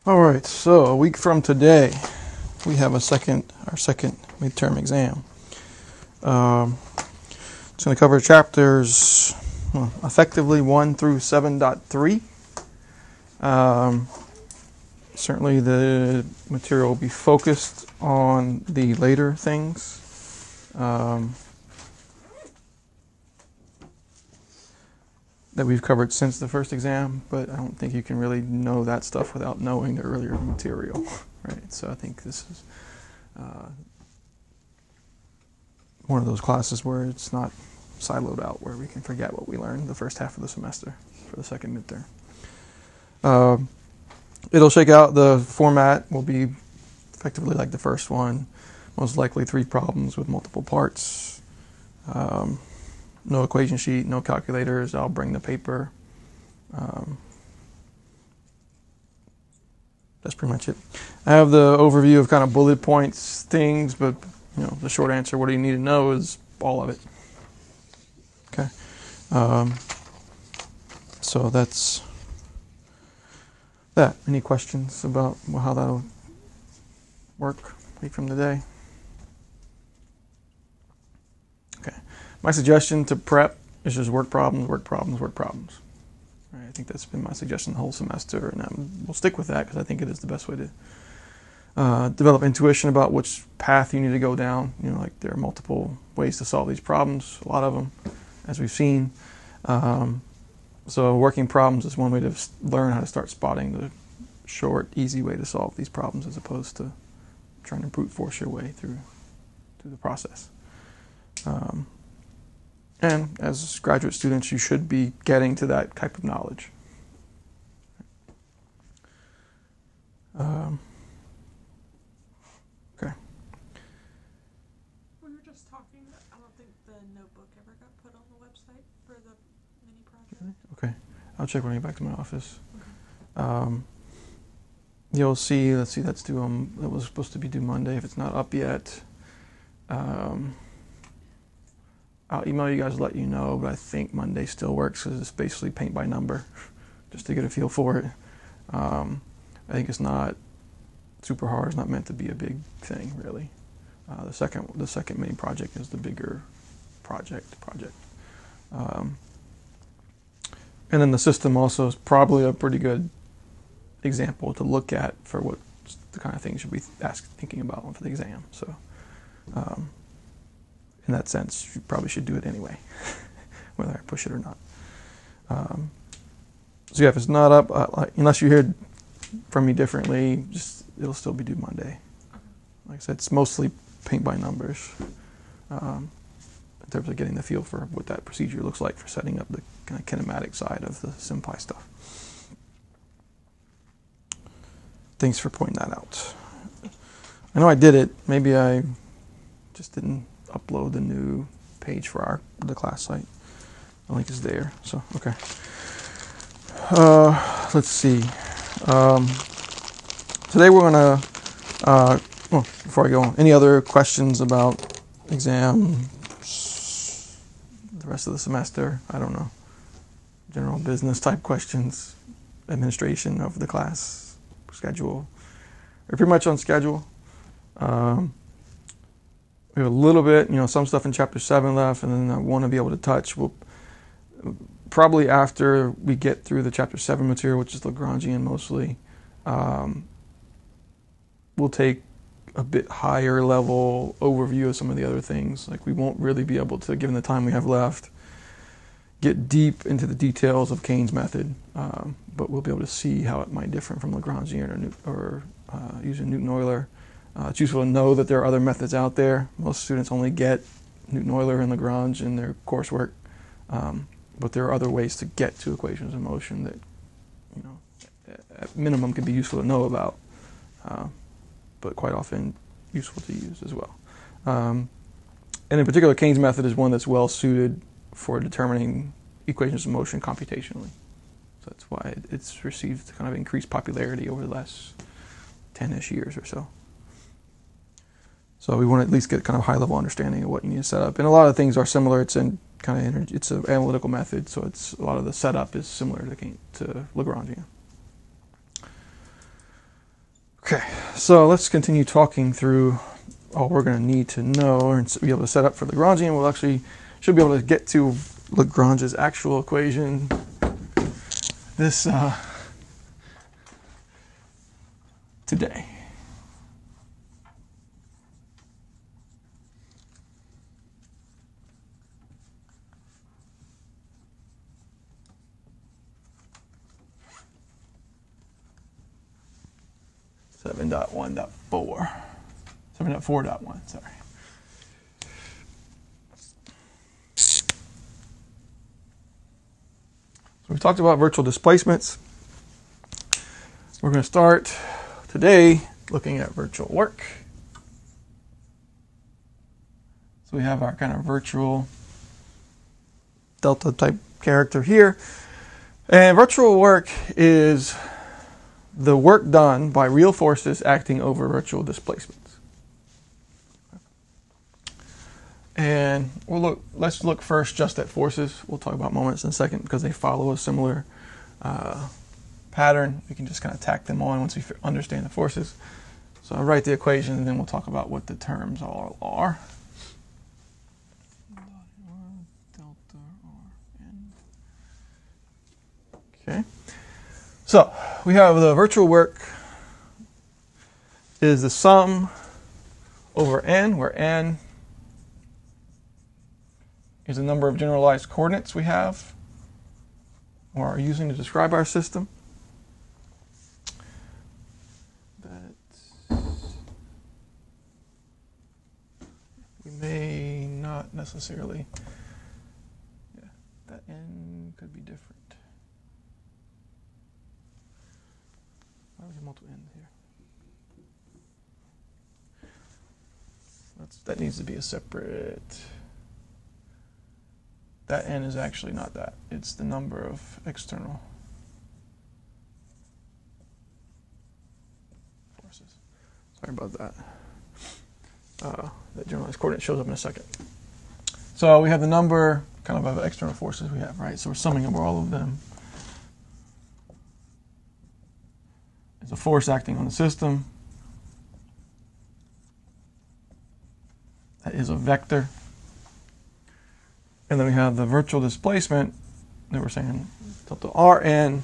All right, so a week from today, we have our second midterm exam. It's going to cover chapters, effectively 1 through 7.3. Certainly the material will be focused on the later things. That we've covered since the first exam, but I don't think you can really know that stuff without knowing the earlier material, right? So I think this is one of those classes where it's not siloed out, where we can forget what we learned the first half of the semester for the second midterm. It'll shake out. The format will be effectively like the first one, most likely 3 problems with multiple parts. No equation sheet, no calculators. I'll bring the paper. That's pretty much it. I have the overview of kind of bullet points, things, but the short answer, what do you need to know, is all of it. Okay. So that's that. Any questions about how that'll work week from today? Okay. My suggestion to prep is just work problems, work problems, work problems. Right, I think that's been my suggestion the whole semester, and we'll stick with that because I think it is the best way to develop intuition about which path you need to go down. Like there are multiple ways to solve these problems, a lot of them, as we've seen. So working problems is one way to learn how to start spotting the short, easy way to solve these problems, as opposed to trying to brute force your way through the process. And as graduate students, you should be getting to that type of knowledge. Okay. We were just talking, I don't think the notebook ever got put on the website for the mini project. Okay. I'll check when I get back to my office. Okay. You'll see, let's see, that's due, that was supposed to be due Monday. If it's not up yet, I'll email you guys to let you know, but I think Monday still works because it's basically paint by number, just to get a feel for it. I think it's not super hard. It's not meant to be a big thing, really. The second mini project is the bigger project. And then the system also is probably a pretty good example to look at for what the kind of things you'll be thinking about for the exam. So. In that sense, you probably should do it anyway, whether I push it or not. So yeah, if it's not up, unless you hear from me differently, it'll still be due Monday. Like I said, it's mostly paint by numbers in terms of getting the feel for what that procedure looks like for setting up the kind of kinematic side of the SimPy stuff. Thanks for pointing that out. I know I did it. Maybe I just didn't upload the new page for the class site. The link is there. So okay. Let's see. Today we're gonna. Before I go on, any other questions about exams, the rest of the semester? I don't know. General business type questions, administration of the class schedule. We're pretty much on schedule. We have a little bit, some stuff in Chapter 7 left, and then I want to be able to touch. We'll probably, after we get through the Chapter 7 material, which is Lagrangian mostly, we'll take a bit higher level overview of some of the other things. Like we won't really be able to, given the time we have left, get deep into the details of Kaynes' method, but we'll be able to see how it might differ from Lagrangian or using Newton-Euler. It's useful to know that there are other methods out there. Most students only get Newton-Euler and Lagrange in their coursework, but there are other ways to get to equations of motion that, at minimum can be useful to know about, but quite often useful to use as well. And in particular, Kaynes' method is one that's well suited for determining equations of motion computationally. So that's why it's received kind of increased popularity over the last 10-ish years or so. So we want to at least get kind of high-level understanding of what you need to set up. And a lot of things are similar. It's an analytical method, so a lot of the setup is similar to Lagrangian. Okay, so let's continue talking through all we're going to need to know and be able to set up for Lagrangian. We'll actually should be able to get to Lagrange's actual equation this today. Seven dot 1.4. 7.4.1, sorry. So we talked about virtual displacements. We're going to start today looking at virtual work. So we have our kind of virtual delta type character here. And virtual work is the work done by real forces acting over virtual displacements. And let's look first just at forces. We'll talk about moments in a second because they follow a similar pattern. We can just kind of tack them on once we understand the forces. So I'll write the equation and then we'll talk about what the terms all are. Okay. So we have the virtual work is the sum over n, where n is the number of generalized coordinates we have or are using to describe our system. That we may not necessarily, that n could be different. Why do we have multiple n's here? That needs to be a separate. That n is actually not that. It's the number of external forces. Sorry about that. That generalized coordinate shows up in a second. So we have the number kind of external forces we have, right? So we're summing over all of them. It's a force acting on the system. That is a vector. And then we have the virtual displacement that we're saying delta Rn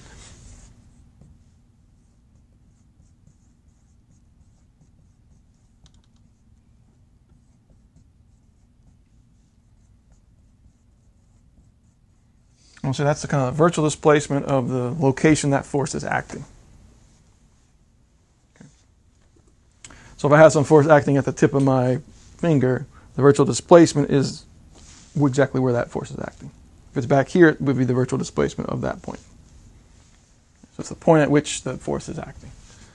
and so that's the kind of virtual displacement of the location that force is acting. Okay. So if I have some force acting at the tip of my finger, the virtual displacement is exactly where that force is acting. If it's back here, it would be the virtual displacement of that point. So it's the point at which the force is acting.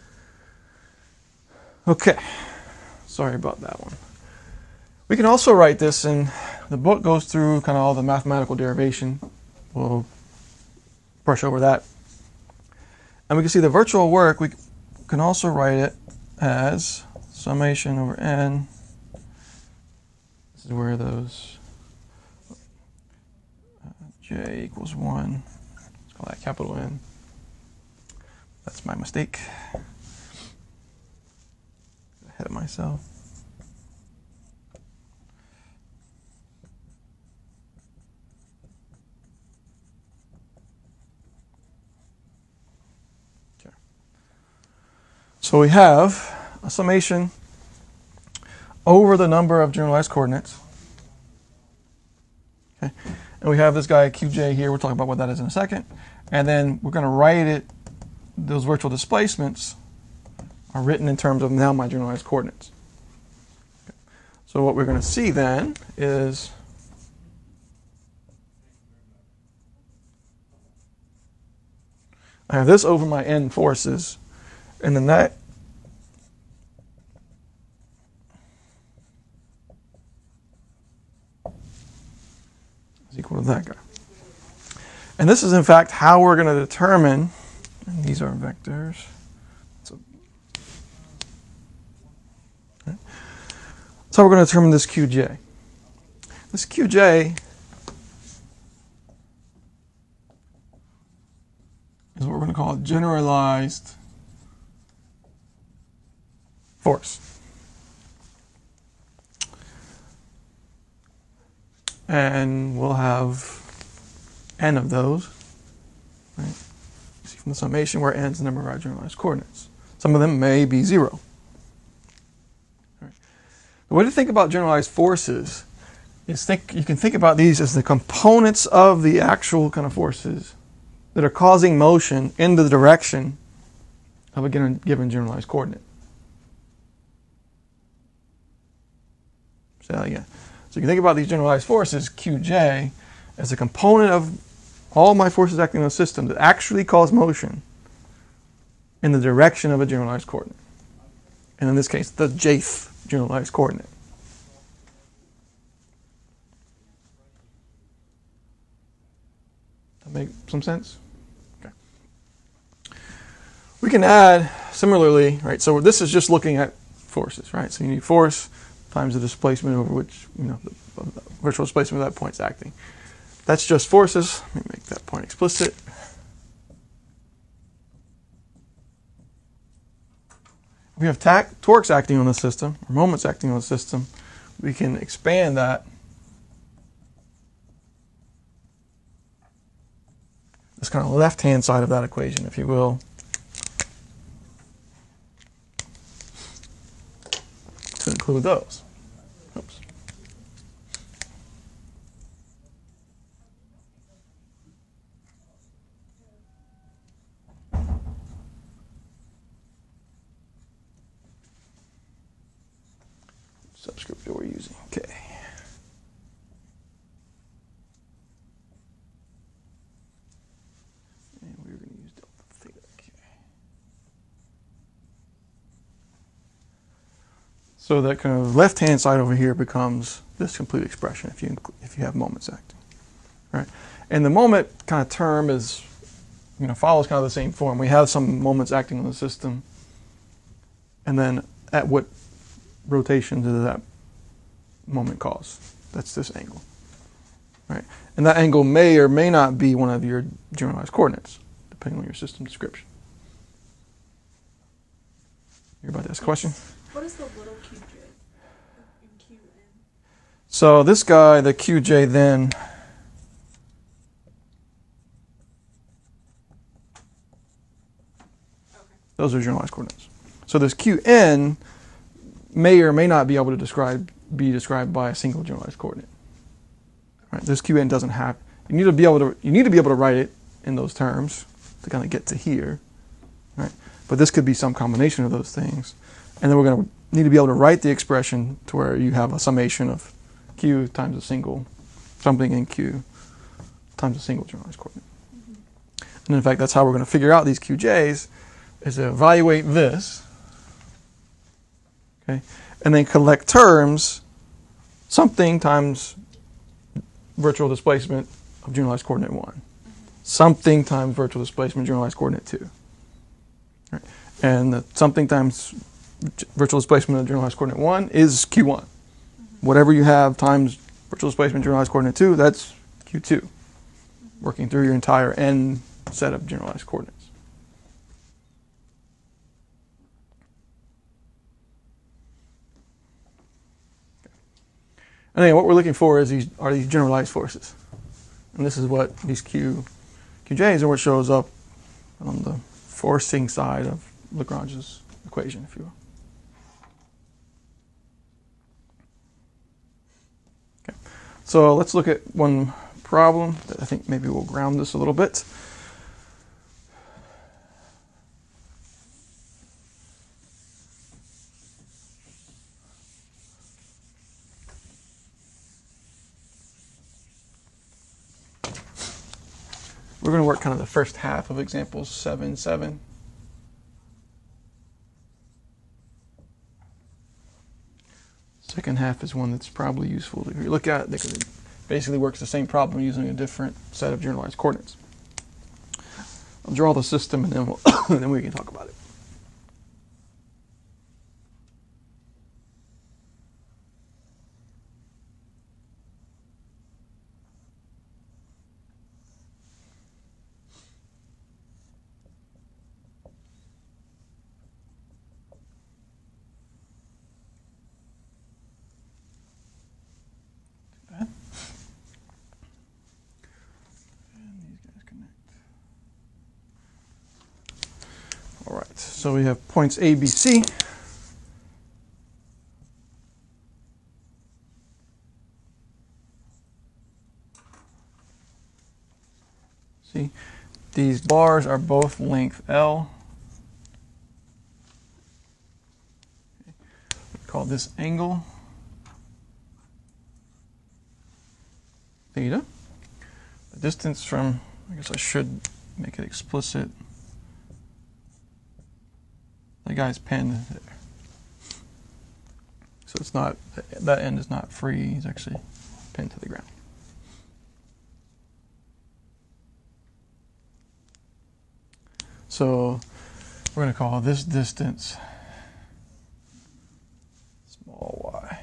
Okay, sorry about that one. We can also write this, and the book goes through kind of all the mathematical derivation. We'll brush over that. And we can see the virtual work, we can also write it as summation over n. This is where those j equals 1. Let's call that capital N. That's my mistake. Ahead of myself. Okay. So we have a summation over the number of generalized coordinates. Okay. And we have this guy Qj here. We'll talk about what that is in a second. And then we're going to write it, those virtual displacements are written in terms of now my generalized coordinates. Okay. So what we're going to see then is I have this over my n forces, and then that is equal to that guy. And this is, in fact, how we're going to determine, and these are vectors. So that's how we're going to determine this Qj. This Qj is what we're going to call generalized force. And we'll have n of those. Right? See from the summation where n is the number of our generalized coordinates. Some of them may be 0. Right. The way to think about generalized forces is you can think about these as the components of the actual kind of forces that are causing motion in the direction of a given generalized coordinate. Say that again. So you can think about these generalized forces, Qj, as a component of all my forces acting on a system that actually cause motion in the direction of a generalized coordinate. And in this case, the jth generalized coordinate. That make some sense? Okay. We can add similarly, right? So this is just looking at forces, right? So you need force times the displacement over which, the virtual displacement of that point's acting. That's just forces. Let me make that point explicit. We have torques acting on the system, or moments acting on the system. We can expand that. This kind of left-hand side of that equation, if you will, to include those. Oops. Subscript that we're using. Okay. And we're going to use delta theta. Okay. So that kind of left-hand side over here becomes this complete expression if you have moments acting, right? And the moment kind of term is, follows kind of the same form. We have some moments acting on the system, and then at what rotation does that moment cause? That's this angle, right? And that angle may or may not be one of your generalized coordinates, depending on your system description. You're about to ask a question? What is the little qj in qn? So this guy, the qj then, those are generalized coordinates. So this qn may or may not be able to be described by a single generalized coordinate. Right? This qn doesn't have. You need to be able to write it in those terms to kind of get to here, right? But this could be some combination of those things, and then we're going to need to be able to write the expression to where you have a summation of q times a single something in q times a single generalized coordinate. Mm-hmm. And in fact, that's how we're going to figure out these qj's, is to evaluate this. Okay, and then collect terms, something times virtual displacement of generalized coordinate 1, something times virtual displacement generalized coordinate 2, right? And the something times virtual displacement of generalized coordinate 1 is q1. Whatever you have times virtual displacement generalized coordinate 2, that's q2, working through your entire n set of generalized coordinates. And then what we're looking for is these generalized forces. And this is what these QJs are what shows up on the forcing side of Lagrange's equation, if you will. Okay. So let's look at one problem that I think maybe will ground this a little bit. We're going to work kind of the first half of examples 7-7. Second half is one that's probably useful to look at because it basically works the same problem using a different set of generalized coordinates. I'll draw the system and then then we can talk about it. So we have points A, B, C. See, these bars are both length L. Call this angle theta. The distance from, I guess I should make it explicit. The guy's pinned there. So it's not, that end is not free, he's actually pinned to the ground. So we're going to call this distance small y.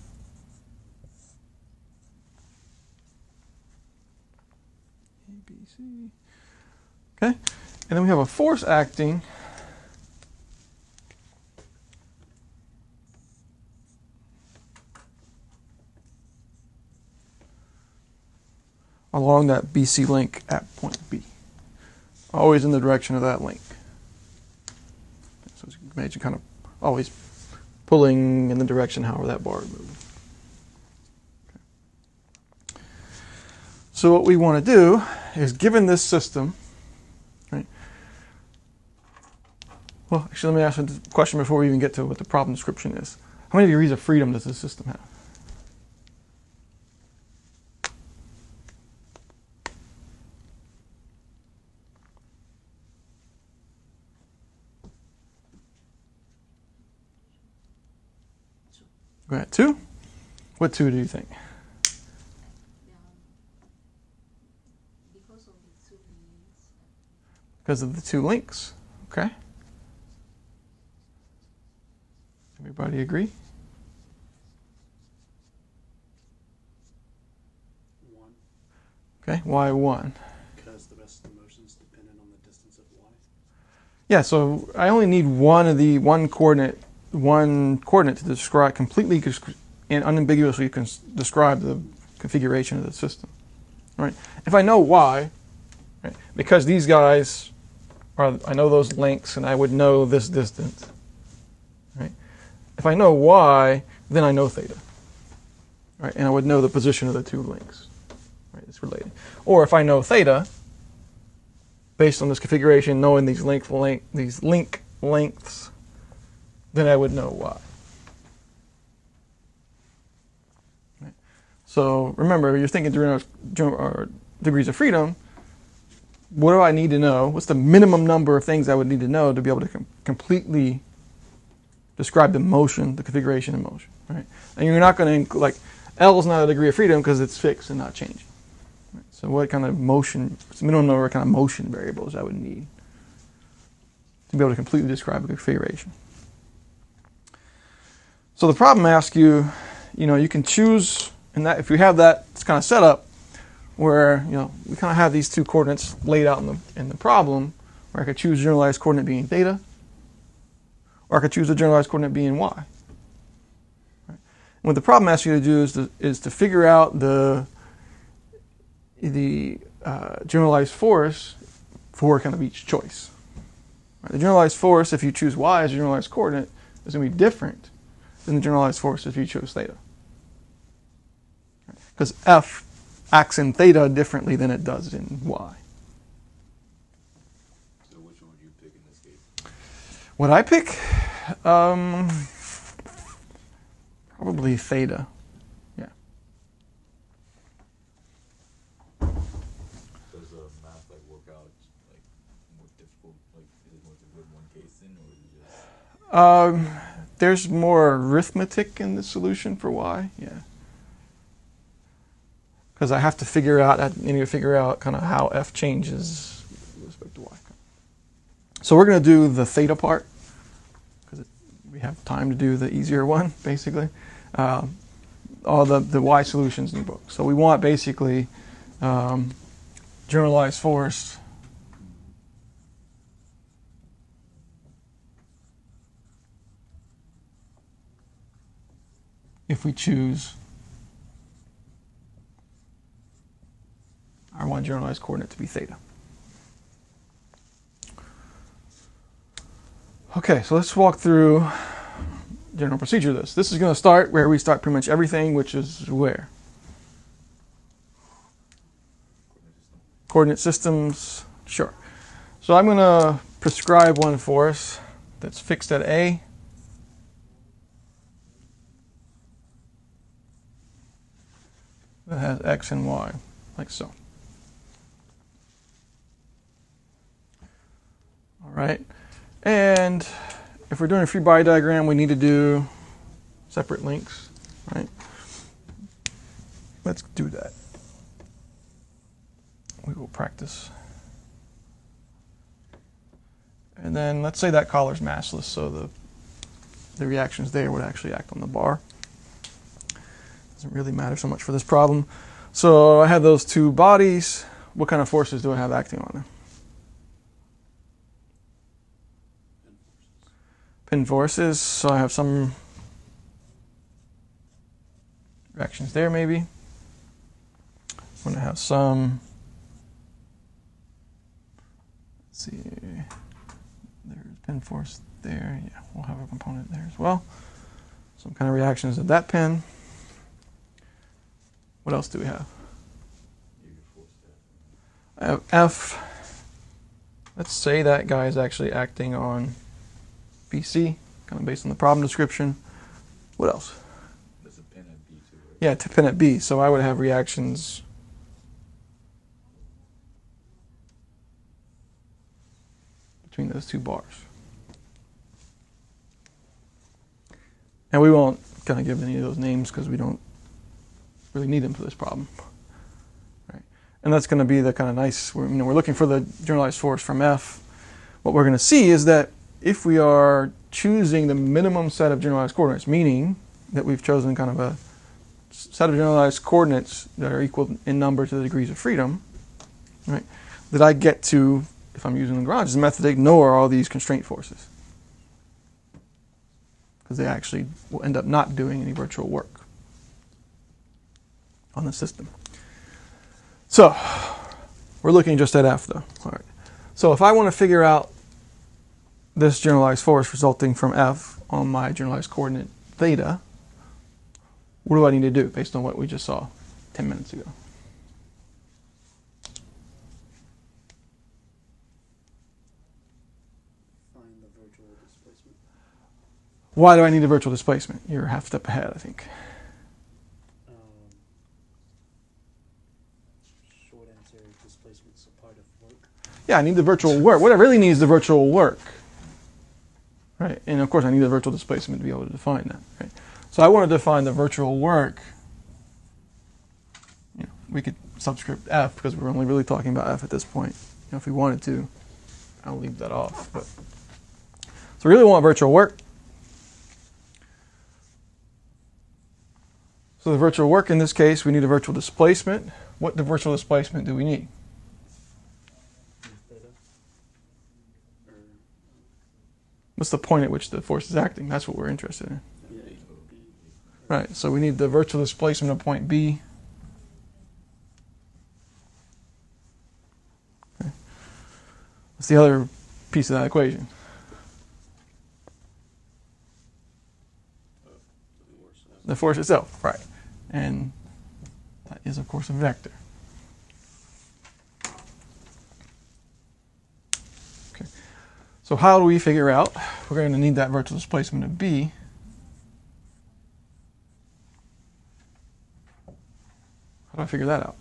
A, B, C. Okay, and then we have a force acting along that BC link at point B. Always in the direction of that link. So as you can imagine, kind of always pulling in the direction however that bar is moving. Okay. So what we want to do is, given this system, right? Well, actually, let me ask you a question before we even get to what the problem description is. How many degrees of freedom does this system have? We're at 2? What 2 do you think? Because of the 2 links. Because of the 2 links. Okay. Everybody agree? 1. Okay, why 1? Because the rest of the motion is dependent on the distance of y. Yeah, so I only need one coordinate to describe completely and unambiguously describe the configuration of the system. Right? If I know y, right, because these guys are, I know those lengths and I would know this distance. Right? If I know y, then I know theta. Right? And I would know the position of the 2 links. Right? It's related. Or if I know theta, based on this configuration, knowing these link lengths, then I would know y. Right. So remember, you're thinking degrees of freedom. What do I need to know? What's the minimum number of things I would need to know to be able to completely describe the motion, the configuration of motion? Right? And you're not going to, like, L is not a degree of freedom because it's fixed and not changing. Right? So what kind of motion, what's the minimum number of kind of motion variables I would need to be able to completely describe a configuration? So the problem asks you, you can choose, and that if you have that, it's kind of set up where, we kind of have these 2 coordinates laid out in the problem, where I could choose a generalized coordinate being theta, or I could choose a generalized coordinate being y. Right? And what the problem asks you to do is to figure out the generalized force for kind of each choice. Right? The generalized force, if you choose y as a generalized coordinate, is going to be different than the generalized force if you chose theta. Because F acts in theta differently than it does in y. So which one would you pick in this case? What I pick? Probably theta. Yeah. Does math work out more difficult? Is it more difficult in one case then, or is it just? There's more arithmetic in the solution for y. Yeah. Because I have to figure out kind of how F changes with respect to y. So we're going to do the theta part because we have time to do the easier one, basically. All the y solutions in the book. So we want basically generalized force if we choose our one generalized coordinate to be theta. Okay, so let's walk through general procedure of this. This is going to start where we start pretty much everything, which is where? Coordinate systems. Sure. So I'm going to prescribe one for us that's fixed at A. That has X and Y, like so. All right. And if we're doing a free body diagram, we need to do separate links, right? Let's do that. We will practice. And then let's say that collar's massless, so the reactions there would actually act on the bar. Doesn't really matter so much for this problem. So I have those two bodies. What kind of forces do I have acting on them? Pin forces. So I have some reactions there maybe. I'm going to have some, let's see, there's pin force there. Yeah, we'll have a component there as well. Some kind of reactions at that pin. What else do we have? I have F. Let's say that guy is actually acting on BC, kind of based on the problem description. What else? There's a pin at B too, right? Yeah, to pin at B. So I would have reactions between those two bars. And we won't kind of give any of those names because we don't really need them for this problem. Right. And that's going to be the kind of nice, we're looking for the generalized force from F. What we're going to see is that if we are choosing the minimum set of generalized coordinates, meaning that we've chosen kind of a set of generalized coordinates that are equal in number to the degrees of freedom, right, that I get to, if I'm using Lagrange's method, ignore all these constraint forces. Because they actually will end up not doing any virtual work on the system. So we're looking just at F though. All right. So if I want to figure out this generalized force resulting from F on my generalized coordinate theta, what do I need to do based on what we just saw 10 minutes ago? Find the virtual displacement. Why do I need a virtual displacement? You're half step ahead, I think. Short answer, displacement's a part of work. Yeah, I need the virtual work. What I really need is the virtual work. Right, and of course I need the virtual displacement to be able to define that. Right? So I want to define the virtual work. We could subscript F because we're only really talking about F at this point. If we wanted to, I'll leave that off. But so we really want virtual work. So the virtual work in this case, we need a virtual displacement. What virtual displacement do we need? Theta. Or, What's the point at which the force is acting? That's what we're interested in. yeah, B. Right, so we need the virtual displacement of point B. Okay. What's the other piece of that equation? The force itself, right. And that is, of course, a vector. Okay. So how do we figure out, we're going to need that virtual displacement of B. How do I figure that out?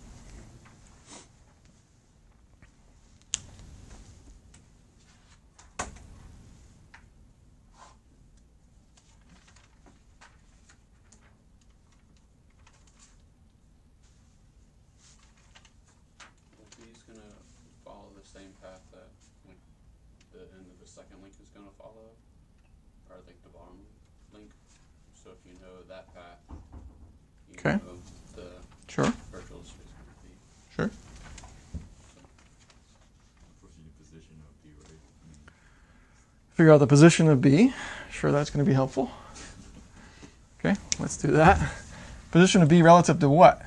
Well, B is going to follow the same path that like, the end of the second link is going to follow, or like the bottom link. So if you know that path, you Okay. know the Sure. virtual displacement of B. Sure. Of course, you need position of B, right? Figure out the position of B. Sure, that's going to be helpful. Okay, let's do that. Position of B relative to what?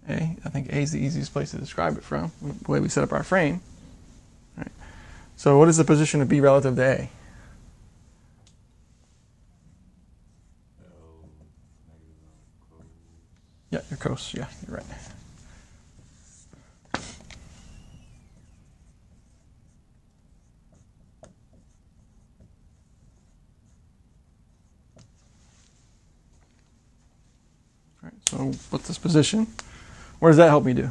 A. I think A is the easiest place to describe it from, the way we set up our frame. Right. So what is the position of B relative to A? L negative cos. Yeah, your cos. Yeah, you're right. All right, so what's this position? What does that help me do?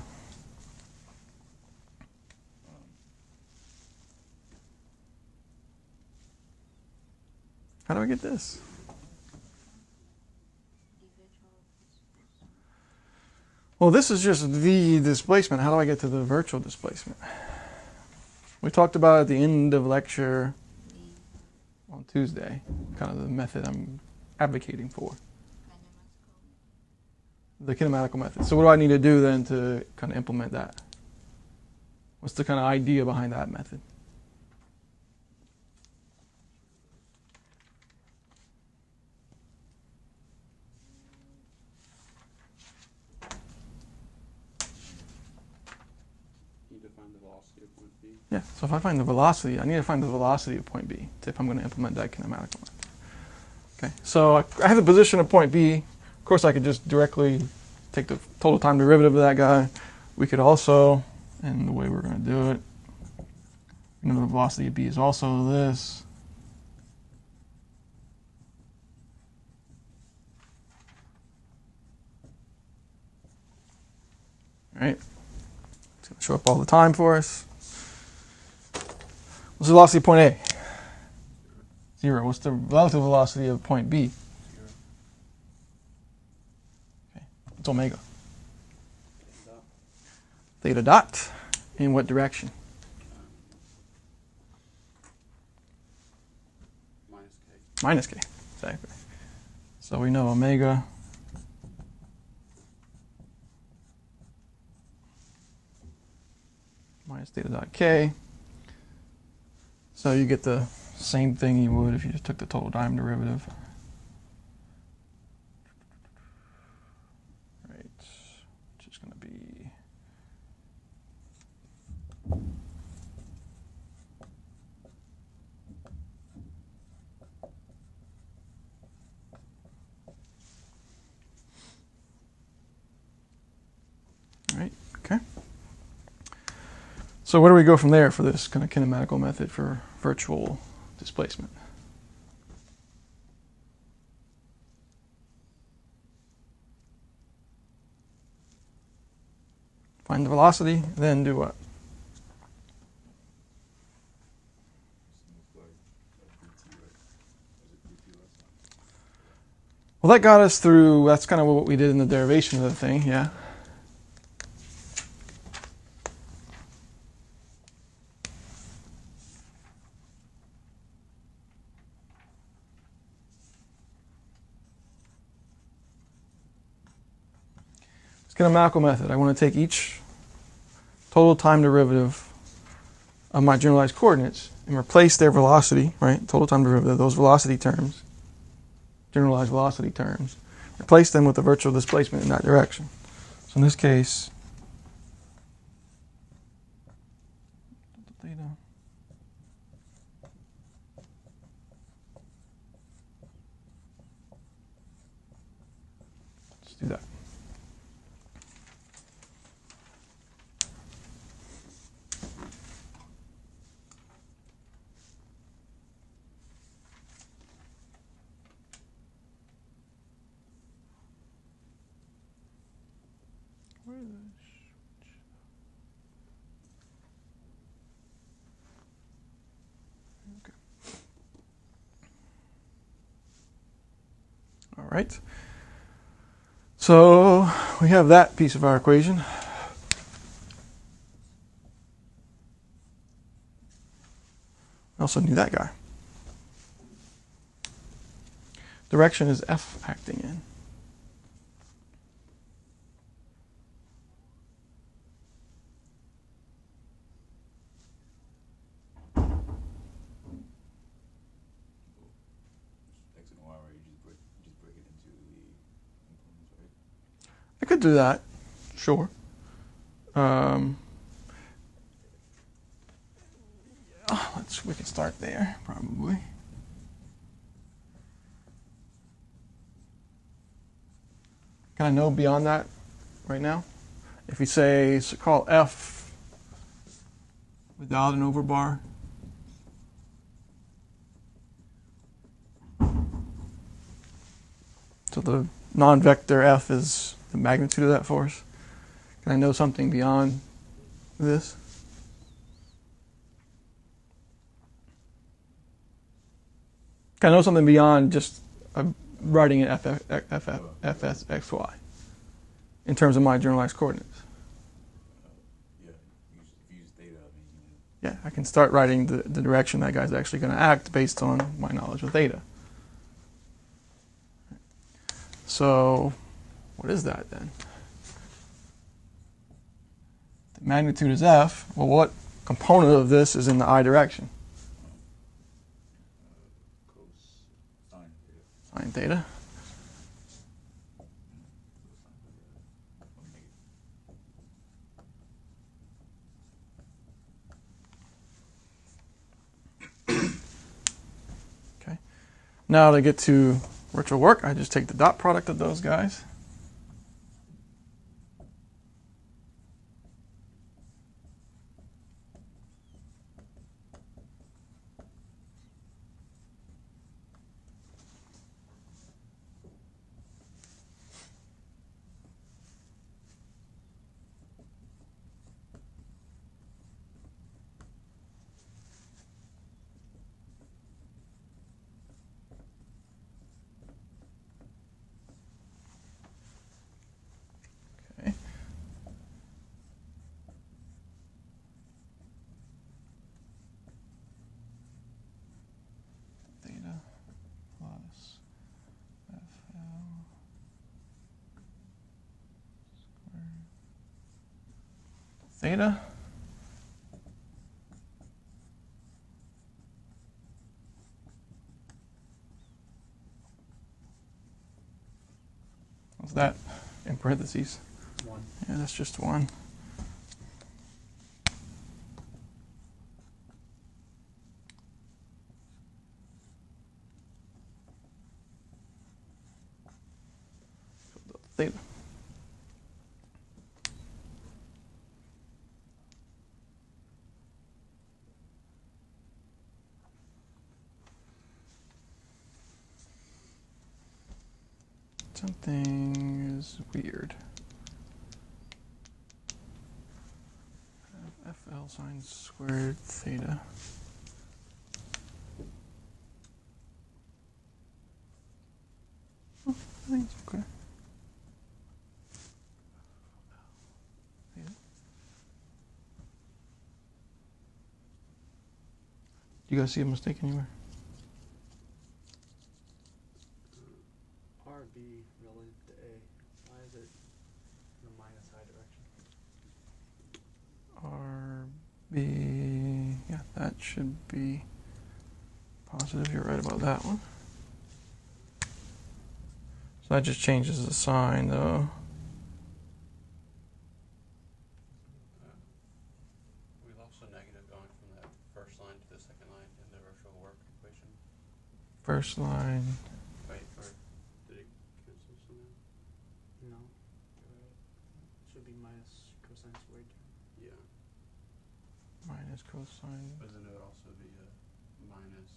How do I get this? Well, this is just the displacement. How do I get to the virtual displacement? We talked about at the end of lecture on Tuesday, kind of the method I'm advocating for. The kinematical method. So what do I need to do then to kind of implement that? What's the kind of idea behind that method? You define the velocity of point B. Yeah, so if I find the velocity, I need to find the velocity of point B if I'm going to implement that kinematical method. Okay, so I have the position of point B. Of course, I could just directly take the total time derivative of that guy. We could also, and the way we're going to do it, we know the velocity of B is also this. All right, it's going to show up all the time for us. What's the velocity of point A? 0. What's the relative velocity of point B? 0. Okay, it's omega. Dot. Theta dot. In what direction? Minus K. Minus K. Exactly. So we know omega minus theta dot K. So you get the same thing you would if you just took the total time derivative. Right, which is going to be right, okay. So where do we go from there for this kind of kinematical method for virtual displacement? Find the velocity, then do what? Well, that got us through, that's kind of what we did in the derivation of the thing, yeah. Kinematical method. I want to take each total time derivative of my generalized coordinates and replace their velocity, right? Total time derivative, those velocity terms, generalized velocity terms, replace them with the virtual displacement in that direction. So in this case, theta. Let's do that. Where is the switch? Okay. All right. So we have that piece of our equation. I also need that guy. Direction is F acting in. X and Y, right? You just break it into the components, right? I could do that. Sure. We can start there, probably. Can I know beyond that right now? If we say, so call F without an overbar. So the non-vector F is the magnitude of that force. Can I know something beyond this? Can I know something beyond just writing it fsxy in terms of my generalized coordinates? Yeah, use theta. Yeah, I can start writing the direction that guy's actually going to act based on my knowledge of theta. So, what is that then? The magnitude is F. Well, what component of this is in the I direction? Sine theta. Okay. Now to get to virtual work, I just take the dot product of those guys. Okay. Theta plus FL squared theta. What's that in parentheses? 1. Yeah, that's just 1. Theta. Something is weird. FL sine squared theta. Oh, I think it's okay. Theta. You guys see a mistake anywhere? RB related to A. Why is it in the minus I direction? RB, yeah, that should be positive. You're right about that one. So that just changes the sign, though. We lost a negative going from that first line to the second line in the virtual work equation. First line. Wait, or Did it cancel somehow? No. Right. Should be minus cosine squared. yeah, Minus cosine. but then it would also be a minus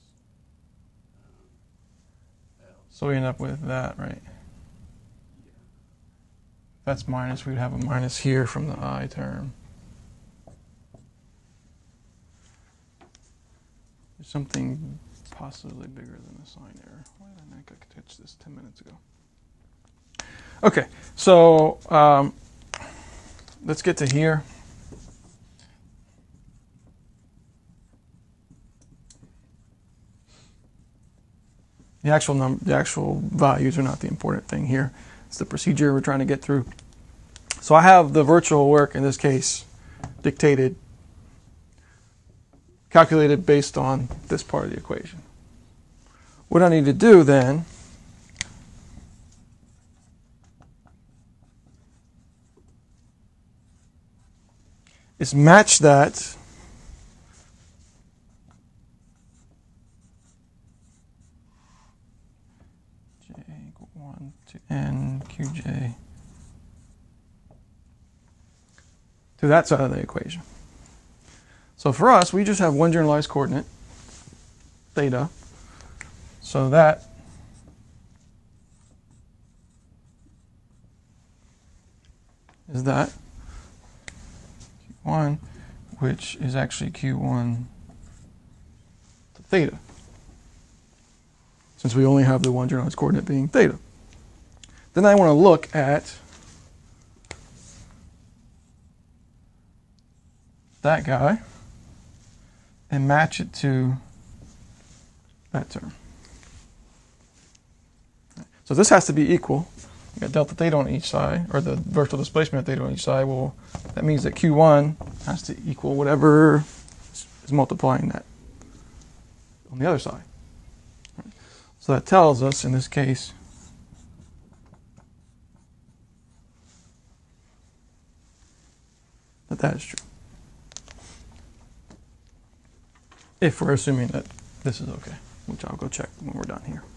L. So we end up with that, right? Yeah. If that's minus, we'd have a minus here from the I term. There's something possibly bigger than a sign error. Why didn't I catch this 10 minutes ago? Okay, so let's get to here. The actual values are not the important thing here. It's the procedure we're trying to get through. So I have the virtual work in this case dictated, calculated based on this part of the equation. What I need to do then is match that j equal 1 to n qj to that side of the equation. So for us, we just have one generalized coordinate, theta, so that is that Q1, which is actually Q1 to theta, since we only have the one generalized coordinate being theta. Then I want to look at that guy and match it to that term. So this has to be equal. You got delta theta on each side, or the vertical displacement of theta on each side. Well, that means that Q1 has to equal whatever is multiplying that on the other side. So that tells us, in this case, that that is true. If we're assuming that this is okay, which I'll go check when we're done here.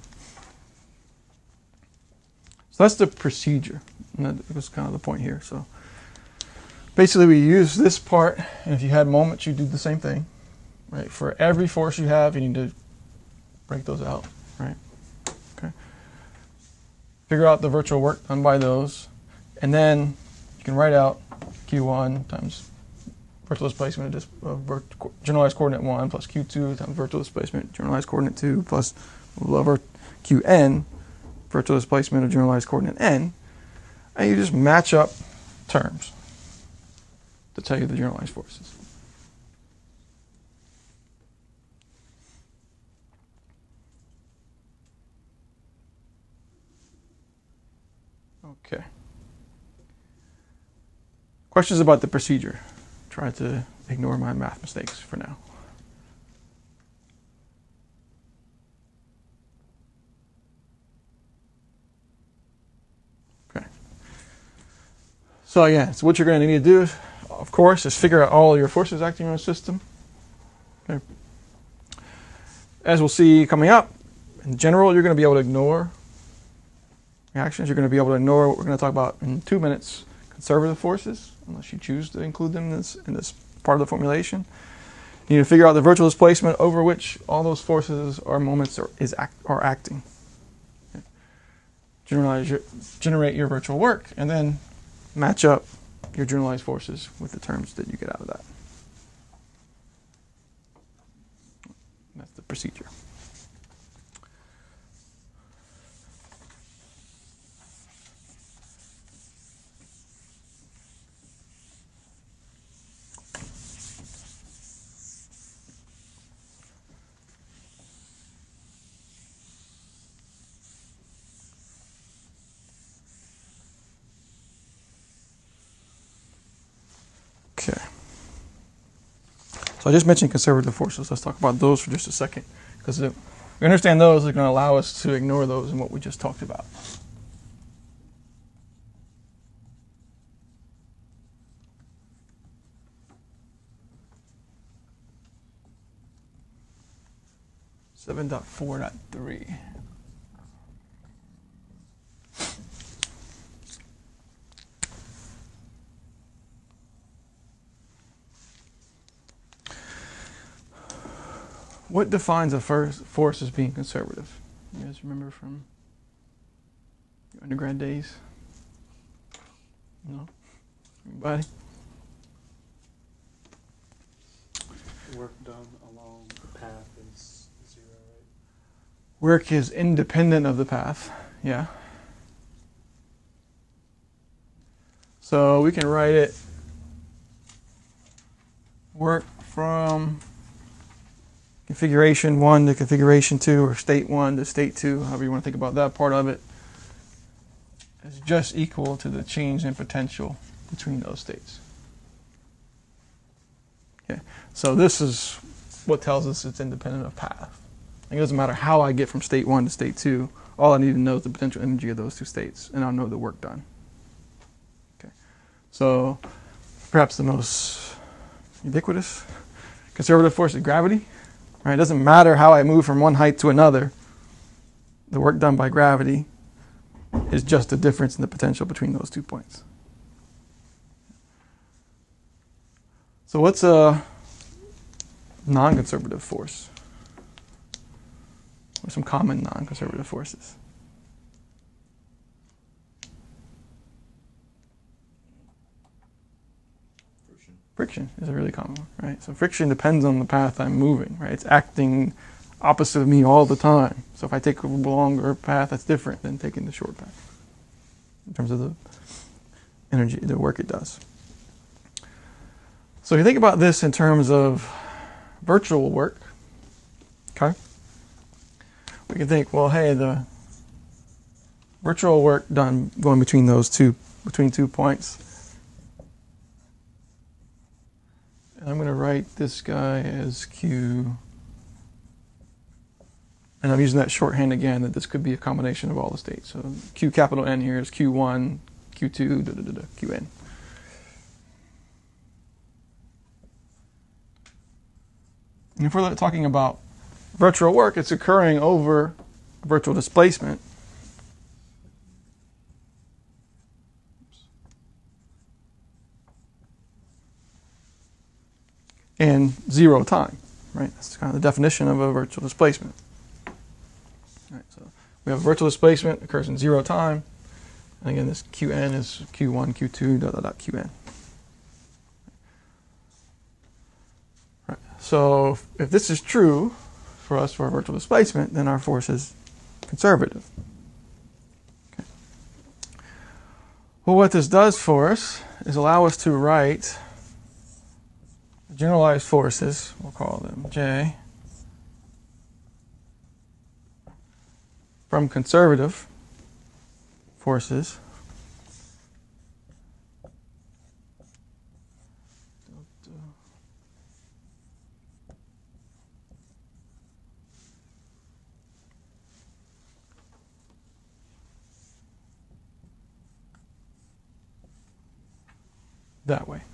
So that's the procedure, and that was kind of the point here. So basically we use this part, and if you had moments, you do the same thing, right? For every force you have, you need to break those out, right? Okay. Figure out the virtual work done by those, and then you can write out Q1 times virtual displacement of generalized coordinate 1 plus Q2 times virtual displacement generalized coordinate 2 plus over Qn virtual displacement of generalized coordinate n, and you just match up terms to tell you the generalized forces. Okay. Questions about the procedure? Try to ignore my math mistakes for now. Okay. So again, so what you're going to need to do, of course, is figure out all your forces acting on a system. Okay. As we'll see coming up, in general, you're going to be able to ignore reactions. You're going to be able to ignore what we're going to talk about in 2 minutes, conservative forces, unless you choose to include them in this part of the formulation. You need to figure out the virtual displacement over which all those forces or moments are acting. Okay. Generate your virtual work, and then match up your generalized forces with the terms that you get out of that. That's the procedure. Okay. So I just mentioned conservative forces. Let's talk about those for just a second, because if we understand those, they're going to allow us to ignore those in what we just talked about. Seven point 4.3. What defines a force as being conservative? You guys remember from your undergrad days? No? Anybody? Work done along the path is 0, right? Work is independent of the path, yeah. So we can write it work from configuration 1 to configuration 2, or state 1 to state 2, however you want to think about that part of it, is just equal to the change in potential between those states. Okay, so this is what tells us it's independent of path. It doesn't matter how I get from state 1 to state 2. All I need to know is the potential energy of those two states, and I'll know the work done. Okay, so perhaps the most ubiquitous. Conservative force is gravity. Right? It doesn't matter how I move from one height to another. The work done by gravity is just the difference in the potential between those 2 points. So what's a non-conservative force? What are some common non-conservative forces? Friction is a really common one, right? So friction depends on the path I'm moving, right? It's acting opposite of me all the time. So if I take a longer path, that's different than taking the short path in terms of the energy, the work it does. So you think about this in terms of virtual work, okay? We can think, well, hey, the virtual work done going between between 2 points. And I'm going to write this guy as Q. And I'm using that shorthand again, that this could be a combination of all the states. So Q capital N here is Q1, Q2, Qn. And if we're talking about virtual work, it's occurring over virtual displacement. And 0 time, right? That's kind of the definition of a virtual displacement. Right, so we have virtual displacement occurs in 0 time, and again, this Qn is Q1, Q2, Qn. Right. So if this is true for us for a virtual displacement, then our force is conservative. Okay. Well, what this does for us is allow us to write generalized forces, we'll call them J, from conservative forces that way.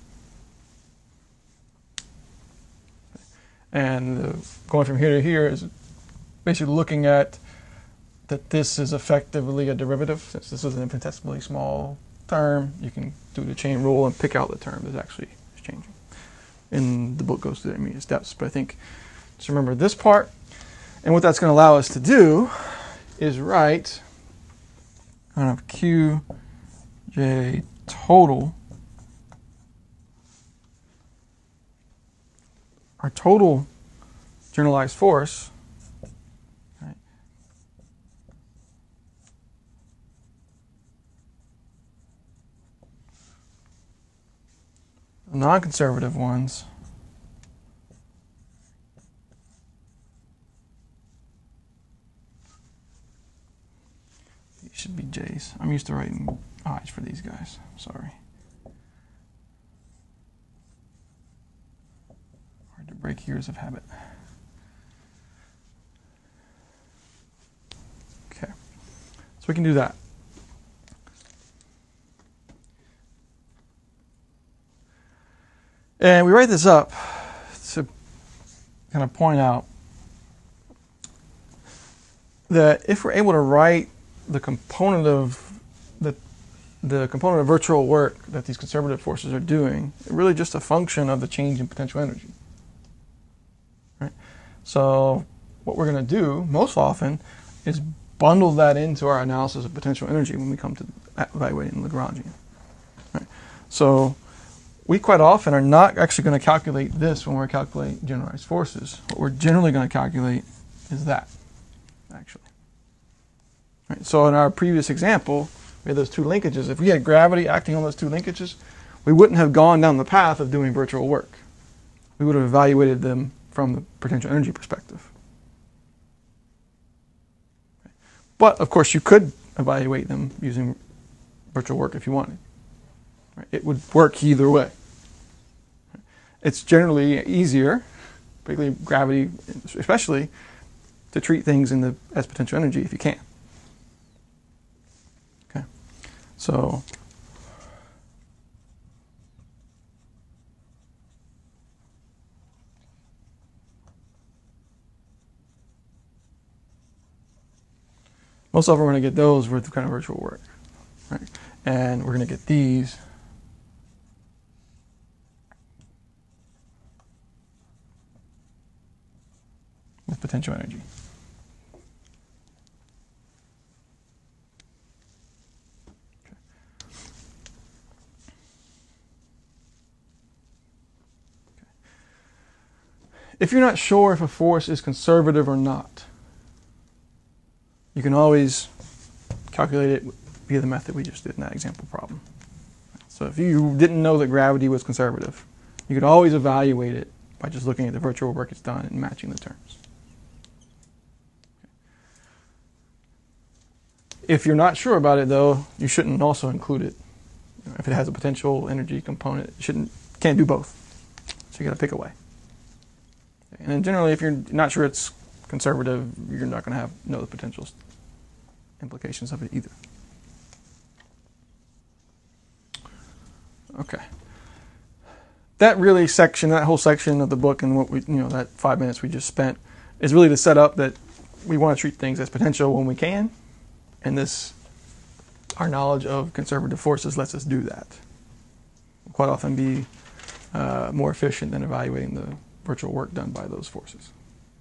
And going from here to here is basically looking at that this is effectively a derivative. Since this is an infinitesimally small term, you can do the chain rule and pick out the term that actually is changing. And the book goes through the intermediate steps. But I think just remember this part. And what that's going to allow us to do is write kind of Qj total. Our total generalized force, right, the non-conservative ones these should be J's. I'm used to writing I's for these guys. Sorry. To break years of habit. Okay, so we can do that. And we write this up to kind of point out that if we're able to write the component of the component of virtual work that these conservative forces are doing, it's really just a function of the change in potential energy. Right? So what we're going to do most often is bundle that into our analysis of potential energy when we come to evaluating Lagrangian. Right? So we quite often are not actually going to calculate this when we're calculating generalized forces. What we're generally going to calculate is that, actually. Right? So in our previous example, we had those 2 linkages. If we had gravity acting on those 2 linkages, we wouldn't have gone down the path of doing virtual work. We would have evaluated them from the potential energy perspective. But, of course, you could evaluate them using virtual work if you wanted. Right? It would work either way. It's generally easier, particularly gravity especially, to treat things as potential energy if you can. Okay, so Most of them we're going to get those with kind of virtual work, right? And we're going to get these with potential energy. If you're not sure if a force is conservative or not, you can always calculate it via the method we just did in that example problem. So if you didn't know that gravity was conservative, you could always evaluate it by just looking at the virtual work it's done and matching the terms. If you're not sure about it, though, you shouldn't also include it. If it has a potential energy component, can't do both. So you got to pick a way. And then generally, if you're not sure it's conservative, you're not going to know the potential implications of it either. Okay. That whole section of the book and what that 5 minutes we just spent is really to set up that we want to treat things as potential when we can. And our knowledge of conservative forces lets us do that. We'll quite often be more efficient than evaluating the virtual work done by those forces.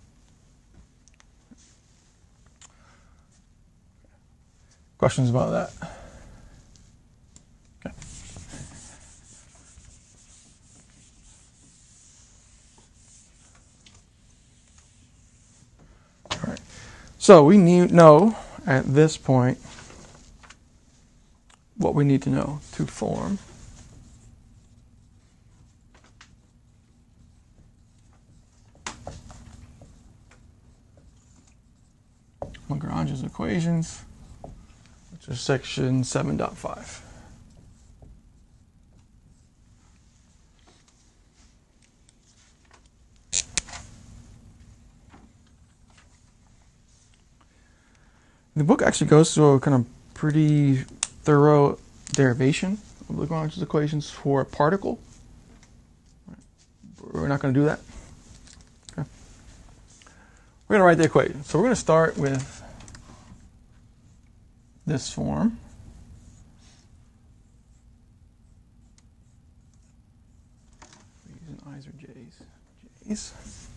Questions about that? Okay. All right. So we know at this point what we need to know to form Lagrange's equations, which is section 7.5. The book actually goes through a kind of pretty thorough derivation of Lagrange's equations for a particle. We're not going to do that. Okay. We're going to write the equation. So we're going to start with this form. We're using I's or J's. J's.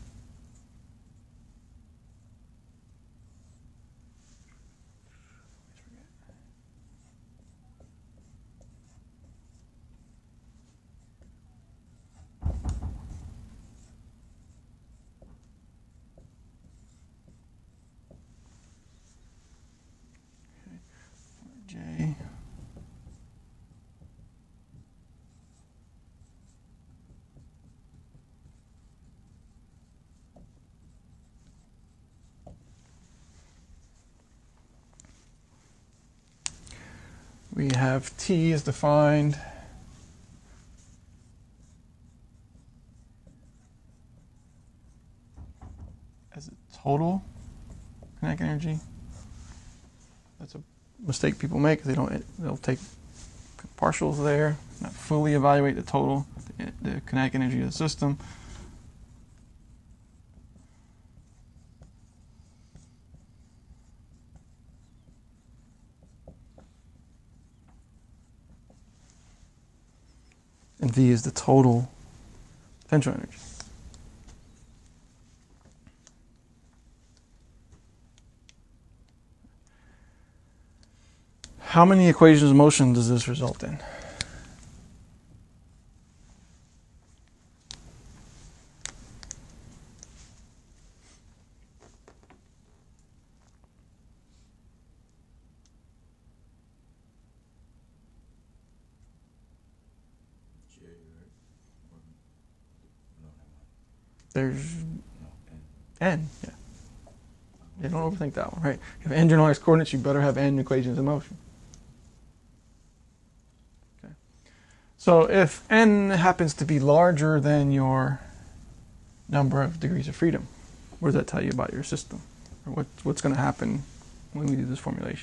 J. We have T is defined as a total kinetic energy. That's a mistake people make. They'll take partials there, not fully evaluate the total, the kinetic energy of the system. And V is the total potential energy. How many equations of motion does this result in? J, right? No, There's no, n, yeah. Yeah, don't overthink that one, right? If you have n generalized coordinates, you better have n equations of motion. Okay. So if n happens to be larger than your number of degrees of freedom, what does that tell you about your system? Or what's going to happen when we do this formulation?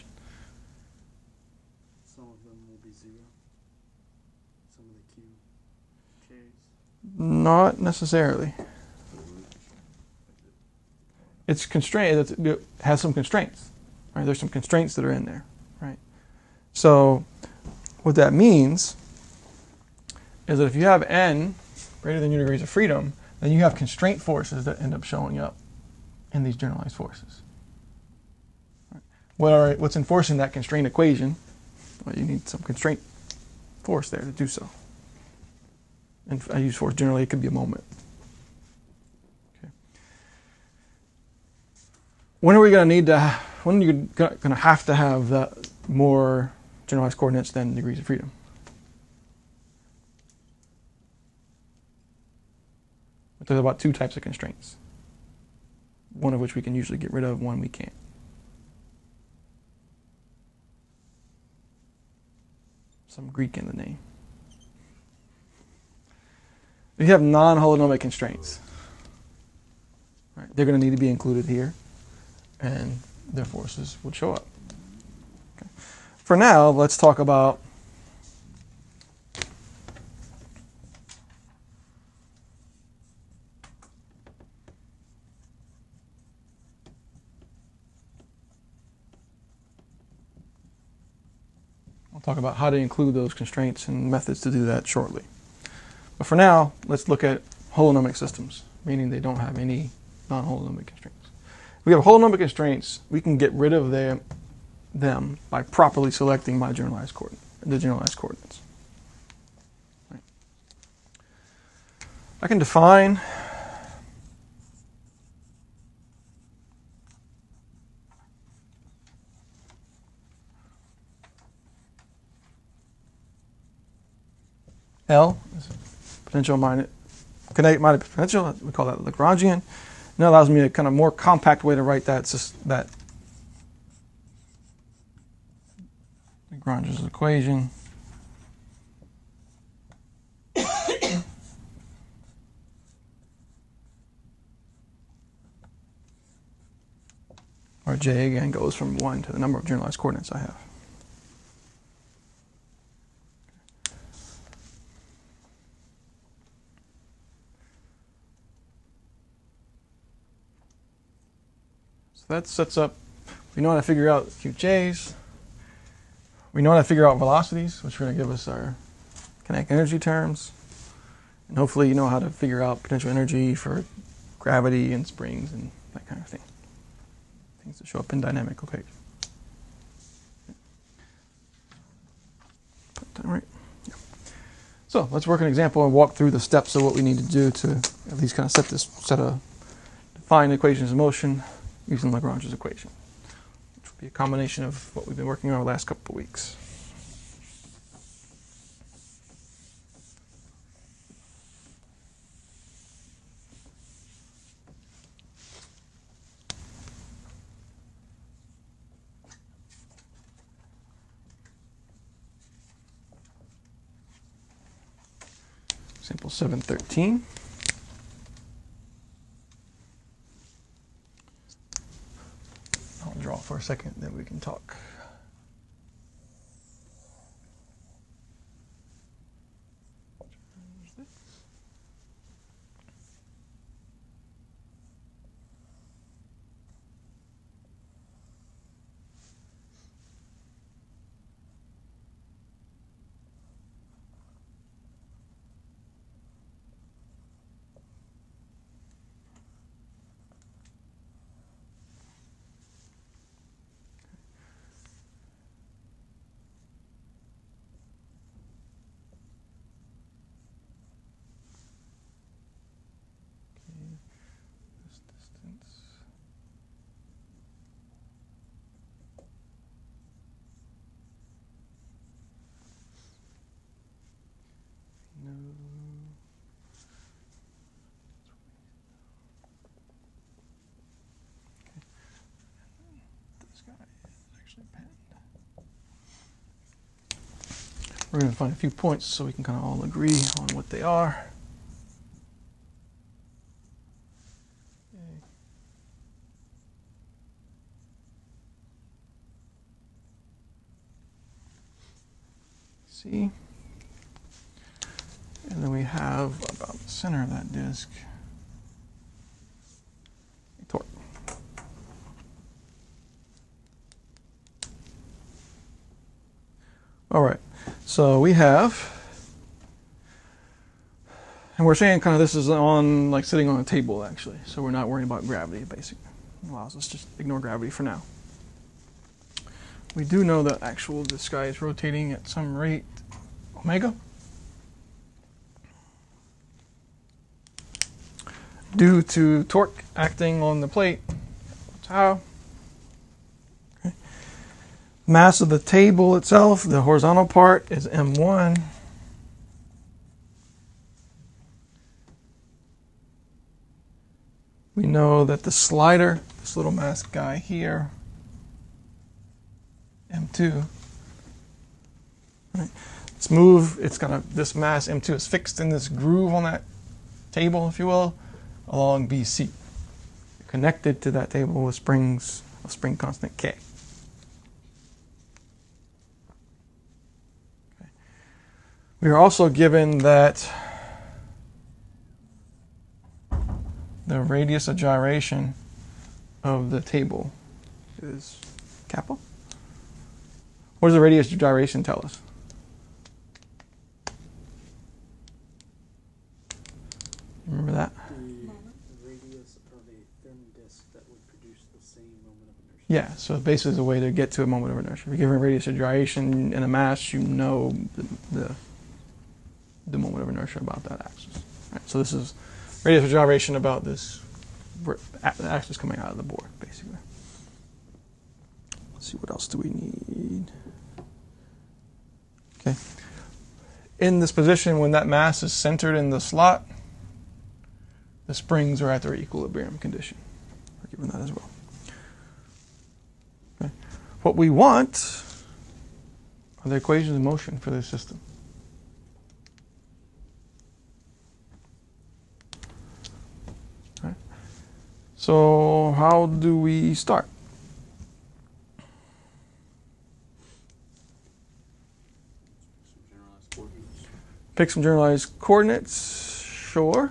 Some of them will be 0. Some of the QKs. Not necessarily. It's constrained. It has some constraints, Right? There's some constraints that are in there, right? So what that means is that if you have n greater than u degrees of freedom, then you have constraint forces that end up showing up in these generalized forces. Right? What's enforcing that constraint equation? Well, you need some constraint force there to do so. And I use force generally, it could be a moment. Okay. When are we going to need to, when are you going to have to have that more generalized coordinates than degrees of freedom? But there's about two types of constraints. One of which we can usually get rid of, one we can't. Some Greek in the name. We have non-holonomic constraints. Right? They're going to need to be included here, and their forces would show up. Okay. For now, let's talk about how to include those constraints and methods to do that shortly. But for now, let's look at holonomic systems, meaning they don't have any non-holonomic constraints. If we have holonomic constraints, we can get rid of them by properly selecting the generalized coordinates. Right. I can define L is potential minus kinetic minus potential. We call that Lagrangian. And that allows me a kind of more compact way to write that Lagrange's equation. Where J again goes from 1 to the number of generalized coordinates I have. That sets up, we know how to figure out QJs. We know how to figure out velocities, which are going to give us our kinetic energy terms. And hopefully you know how to figure out potential energy for gravity and springs and that kind of thing. Things that show up in dynamic equations. Put that right. Yeah. So let's work an example and walk through the steps of what we need to do to at least kind of define equations of motion using Lagrange's equation, which will be a combination of what we've been working on the last couple of weeks. Example 713. Draw for a second, then we can talk. We're going to find a few points so we can kind of all agree on what they are. C. And then we have about the center of that disk a torque. So we have, and we're saying kind of this is on like sitting on a table actually, so we're not worrying about gravity basically. It allows us to just ignore gravity for now. We do know that this guy is rotating at some rate omega. Due to torque acting on the plate, tau. Okay. Mass of the table itself, the horizontal part, is m1. We know that the slider, this little mass guy here, m2. Right. Let's move. It's got this mass m2 is fixed in this groove on that table, if you will, along BC. Connected to that table with springs of spring constant K. Okay. We are also given that the radius of gyration of the table is kappa. What does the radius of gyration tell us? Remember that? The radius of a thin disk that would produce the same moment of inertia. Yeah, so basically it's a way to get to a moment of inertia. If you're given a radius of gyration and a mass, you know the moment of inertia about that axis. Right, so this is radius of gyration about this axis coming out of the board, basically. Let's see, what else do we need? Okay. In this position, when that mass is centered in the slot, the springs are at their equilibrium condition. We're given that as well. Okay. What we want are the equations of motion for this system. Right. So how do we start? Pick some generalized coordinates. Sure.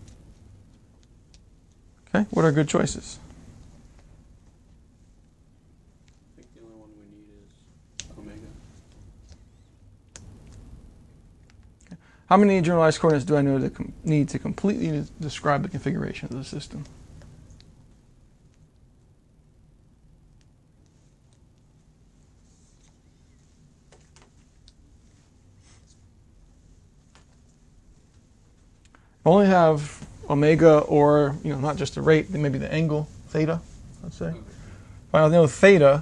Okay, what are good choices? I think the only one we need is omega. Okay. How many generalized coordinates do I know to need to completely describe the configuration of the system? I only have omega, or not just the rate, maybe the angle, theta, let's say. If I know theta,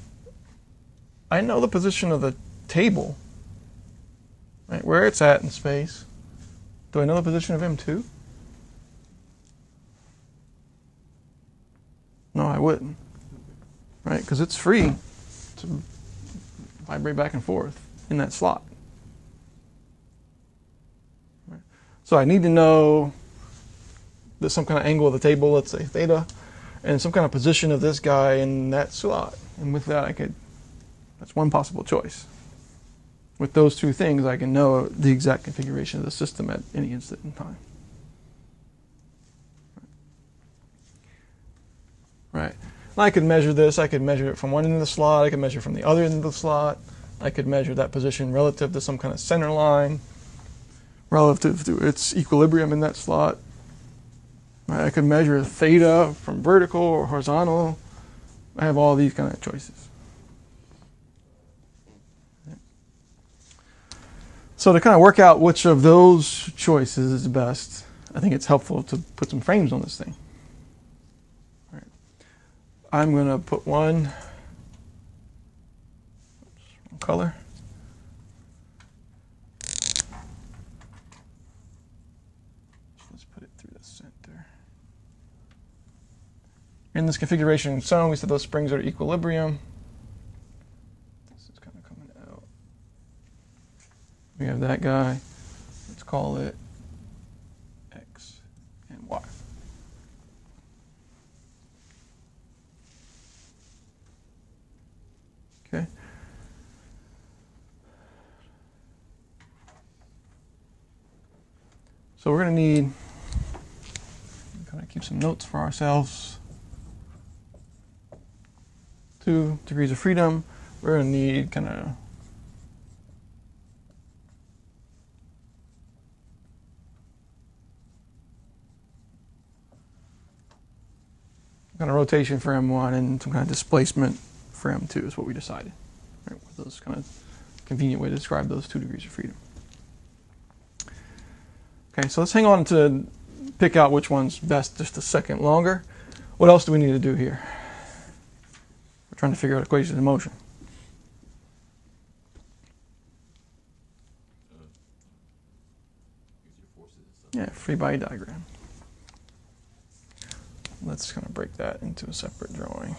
I know the position of the table, right, where it's at in space. Do I know the position of M2? No, I wouldn't, right, because it's free to vibrate back and forth in that slot. Right. So I need to know there's some kind of angle of the table, let's say theta, and some kind of position of this guy in that slot. And with that, that's one possible choice. With those two things, I can know the exact configuration of the system at any instant in time. Right. And I could measure this. I could measure it from one end of the slot. I could measure it from the other end of the slot. I could measure that position relative to some kind of center line, relative to its equilibrium in that slot. Right. I could measure theta from vertical or horizontal. I have all these kind of choices. So to kind of work out which of those choices is best, I think it's helpful to put some frames on this thing. All right. I'm going to put one color. Let's put it through the center. In this configuration shown, we said those springs are at equilibrium. This is kind of coming out. We have that guy. Let's call it X and Y. Okay. So we're going to need, kind of keep some notes for ourselves. 2 degrees of freedom. We're going to need kind of kind of rotation for M1 and some kind of displacement for M2 is what we decided. Right, with those kind of convenient way to describe those 2 degrees of freedom. Okay, so let's hang on to pick out which one's best just a second longer. What else do we need to do here? We're trying to figure out equations of motion. Use your forces and stuff. Yeah, free body diagram. Let's kind of break that into a separate drawing.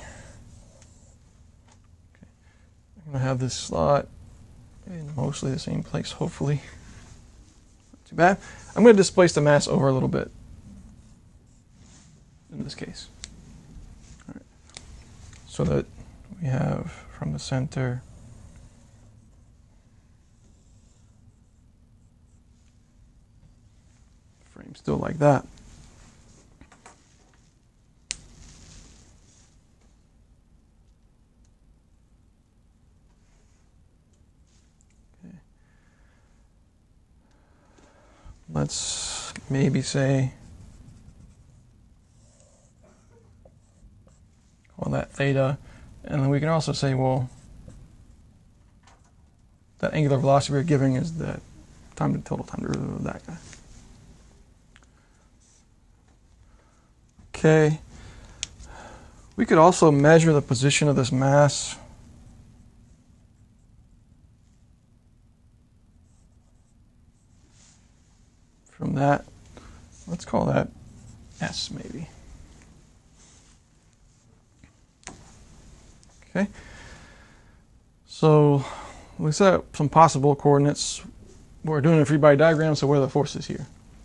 Okay. I'm going to have this slot in mostly the same place, hopefully. Not too bad. I'm going to displace the mass over a little bit in this case. All right. So that we have from the center frame still like that. Let's maybe say, call that theta, and then we can also say, well, that angular velocity we're giving is the total time derivative of that guy. Okay. We could also measure the position of this mass from that. Let's call that S maybe. Okay. So we set up some possible coordinates. We're doing a free body diagram, so what are the forces here?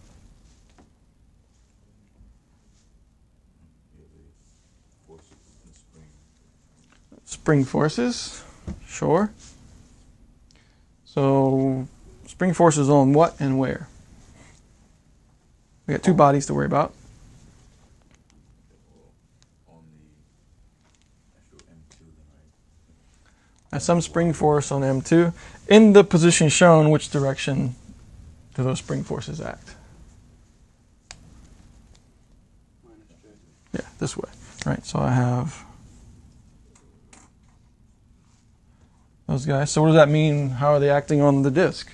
Forces in the spring. Spring forces, sure. So spring forces on what and where? We got 2 bodies to worry about. On the actual M2 then, right? There's some spring force on M2. In the position shown, which direction do those spring forces act? Minus J. Yeah, this way. Right, so I have those guys. So what does that mean? How are they acting on the disk?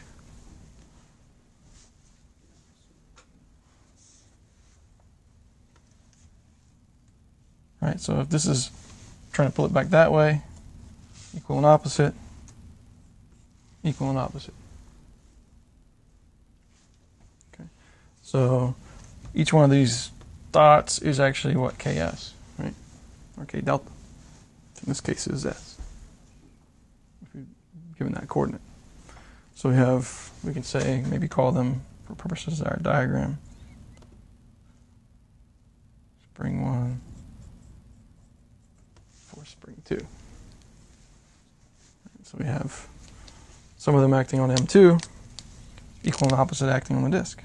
Right, so if this is trying to pull it back that way, equal and opposite, equal and opposite. Okay, so each one of these dots is actually what, Ks, right? Or K delta. In this case is S, if you're given that coordinate. So we can say, maybe call them, for purposes of our diagram, spring 1, for spring 2. So we have some of them acting on M2, equal and opposite acting on the disk.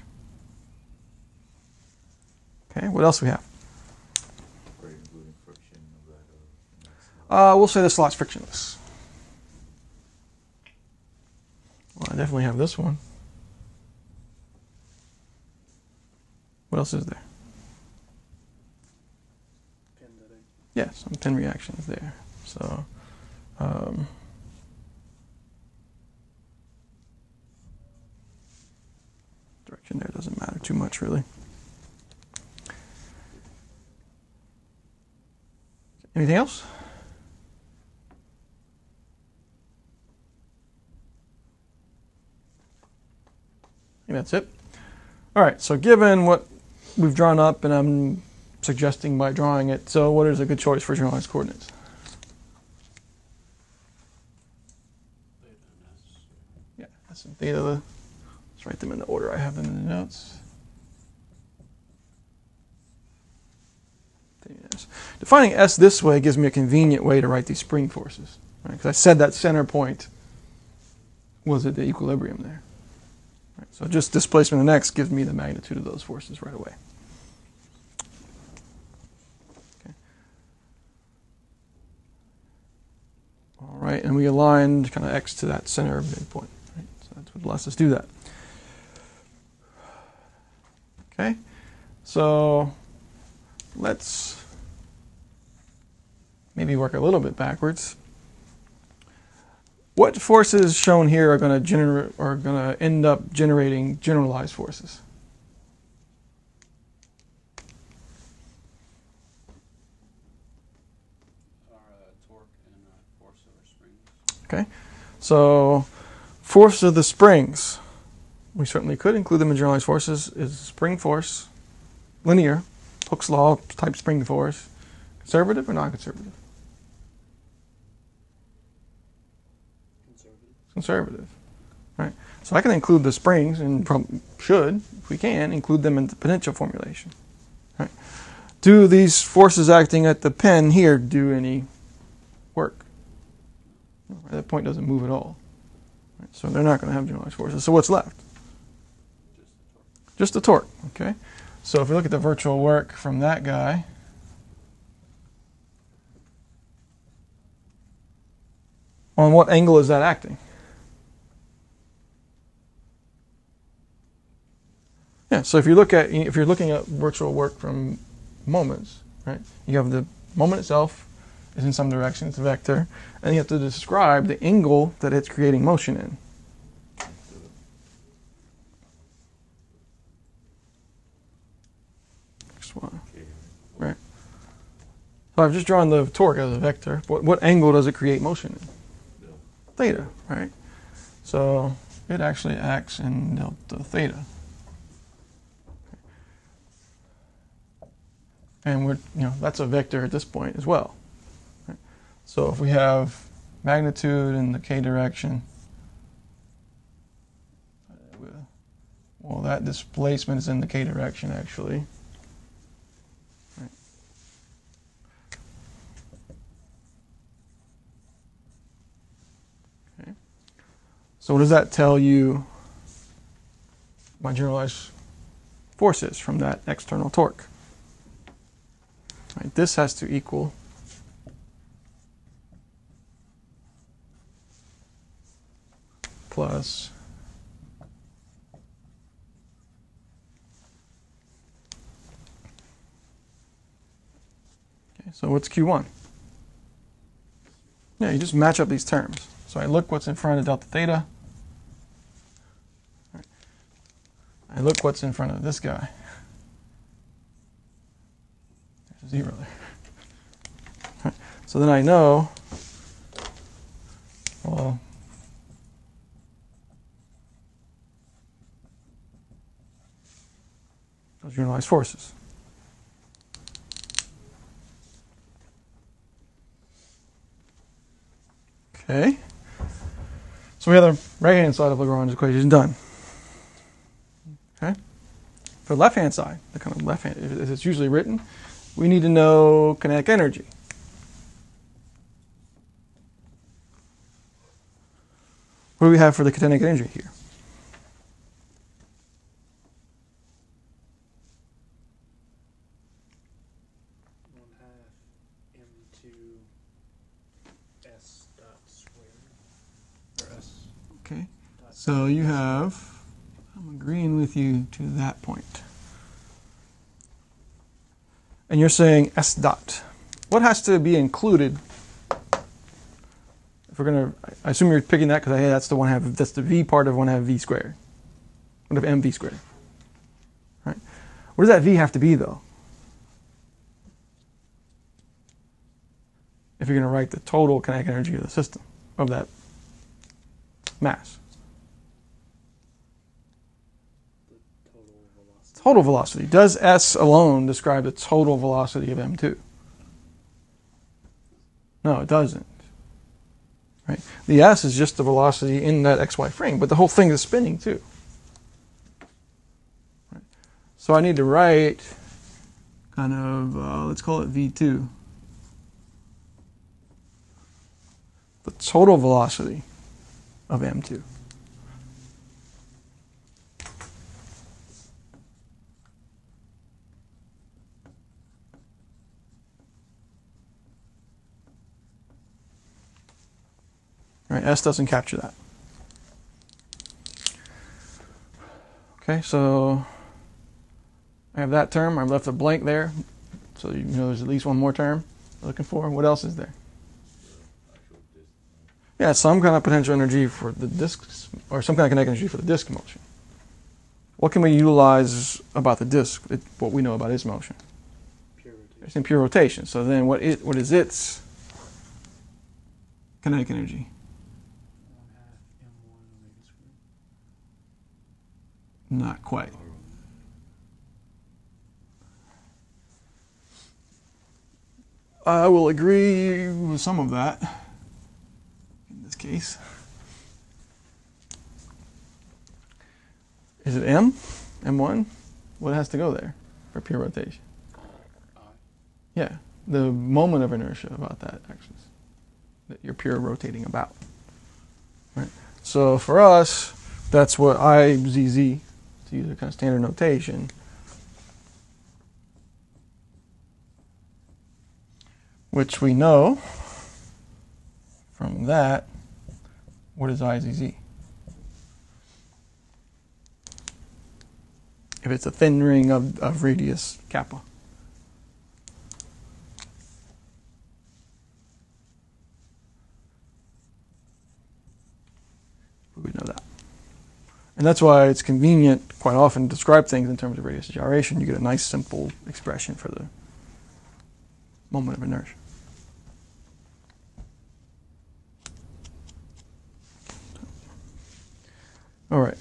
Okay, what else we have? Right, including friction of that. We'll say the slot's frictionless. Well, I definitely have this one. What else is there? Candidate. Yeah, some pin reactions there. So, direction there doesn't matter too much, really. Anything else? I think that's it. All right, so given what we've drawn up, and I'm suggesting by drawing it, so what is a good choice for generalized coordinates? Theta and S. Yeah, S and theta. Let's write them in the order I have them in the notes. Yes. Defining S this way gives me a convenient way to write these spring forces, right? Because I said that center point was at the equilibrium there. Right? So just displacement in X gives me the magnitude of those forces right away. Okay. All right, and we aligned kind of X to that center midpoint. Right? So that's what lets us do that. Okay, so let's maybe work a little bit backwards. What forces shown here are going to end up generating generalized forces? Torque and force over springs. Okay, so force of the springs, we certainly could include them in generalized forces, is spring force, linear, Hooke's law type spring force, conservative or non-conservative? Conservative, right? So I can include the springs, and should, if we can, include them in the potential formulation, right? Do these forces acting at the pen here do any work? That point doesn't move at all, right? So they're not going to have generalized forces. So what's left? Just the torque, okay? So if we look at the virtual work from that guy, on what angle is that acting? Yeah, so if you're looking at virtual work from moments, right? You have the moment itself is in some direction, it's a vector, and you have to describe the angle that it's creating motion in. Right. So I've just drawn the torque as a vector. What angle does it create motion in? Theta, right? So it actually acts in delta theta. And that's a vector at this point as well. Right? So if we have magnitude in the k direction, well, that displacement is in the k direction actually. Right. Okay. So what does that tell you my generalized force is from that external torque? Right, this has to equal plus so what's Q1? Yeah, you just match up these terms. So I look what's in front of delta theta. I look what's in front of this guy. There's a 0 there. So then I know, well, those generalized forces. Okay. So we have the right-hand side of Lagrange's equation done. Okay. For the left-hand side, the kind of left-hand, as it's usually written, we need to know kinetic energy. What do we have for the kinetic energy here? Okay, so you have, I'm agreeing with you to that point. And you're saying S dot. What has to be included? If we're going to, I assume you're picking that because hey, that's the V part of 1/2 V squared. 1/2 mv squared. Right? What does that V have to be though? If you're going to write the total kinetic energy of the system, of that mass. Total velocity. Does S alone describe the total velocity of M2? No, it doesn't. Right? The S is just the velocity in that XY frame, but the whole thing is spinning too. Right? So I need to write kind of, let's call it V2. The total velocity of M2. Right, S doesn't capture that. Okay, so I have that term. I've left a blank there, so you know there's at least one more term. looking for? What else is there? The actual disk. Yeah, some kind of potential energy for the disks, or some kind of kinetic energy for the disk motion. What can we utilize about the disk? What we know about its motion? Pure rotation. It's in pure rotation. So then, what is its kinetic energy? 1/2 m1 omega squared. Not quite. I will agree with some of that in this case. Is it M? M1? What has to go there for pure rotation? I. Yeah, the moment of inertia about that axis that you're pure rotating about. Right. So for us, that's what IZZ, to use a kind of standard notation, which we know from that. What is IZZ? If it's a thin ring of radius kappa. We would know that. And that's why it's convenient quite often to describe things in terms of radius of gyration. You get a nice simple expression for the moment of inertia. All right.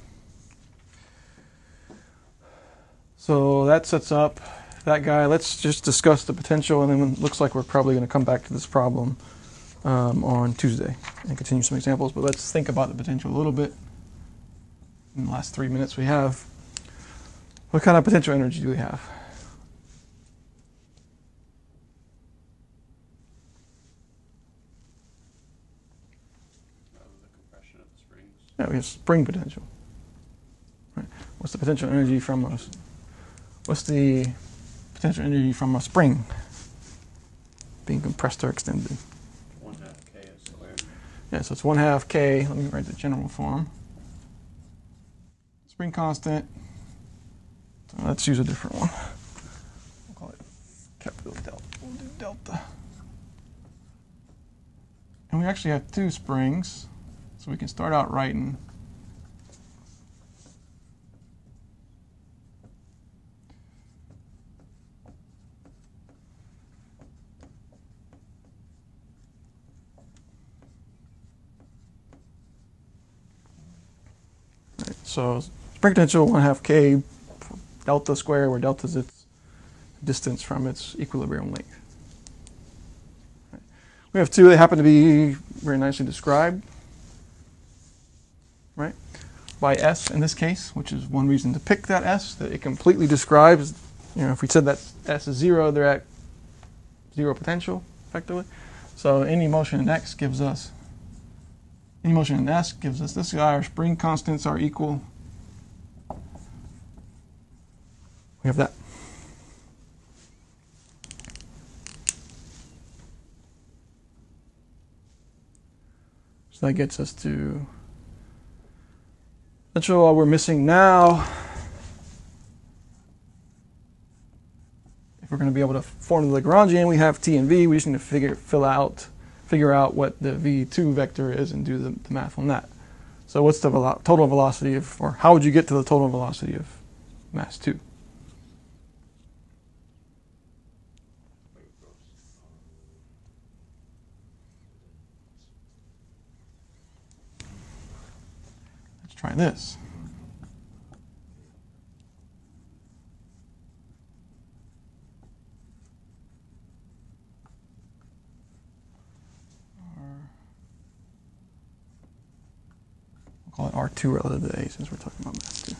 So that sets up that guy. Let's just discuss the potential, and then it looks like we're probably going to come back to this problem on Tuesday and continue some examples. But let's think about the potential a little bit in the last 3 minutes we have. What kind of potential energy do we have? The compression of the springs. Yeah, we have spring potential. Right. What's the potential energy from us? What's the potential energy from a spring being compressed or extended? 1/2 K squared. Yeah, so it's 1/2 K. Let me write the general form. Spring constant. So let's use a different one. We'll call it capital delta. We'll do delta. And we actually have two springs, so we can start out writing so spring potential 1/2 K delta square, where delta is its distance from its equilibrium length. Right. We have two. They happen to be very nicely described, right, by S in this case, which is one reason to pick that S, that it completely describes. If we said that S is 0, they're at 0 potential, effectively. So any motion in X gives us. Any motion in S gives us this guy. Our spring constants are equal. We have that. So that gets us to potential. All we're missing now, if we're going to be able to form the Lagrangian, we have T and V. We just need to figure out what the V2 vector is and do the math on that. So what's the total velocity or how would you get to the total velocity of mass 2? Let's try this. Call it R2 relative to A since we're talking about mass 2.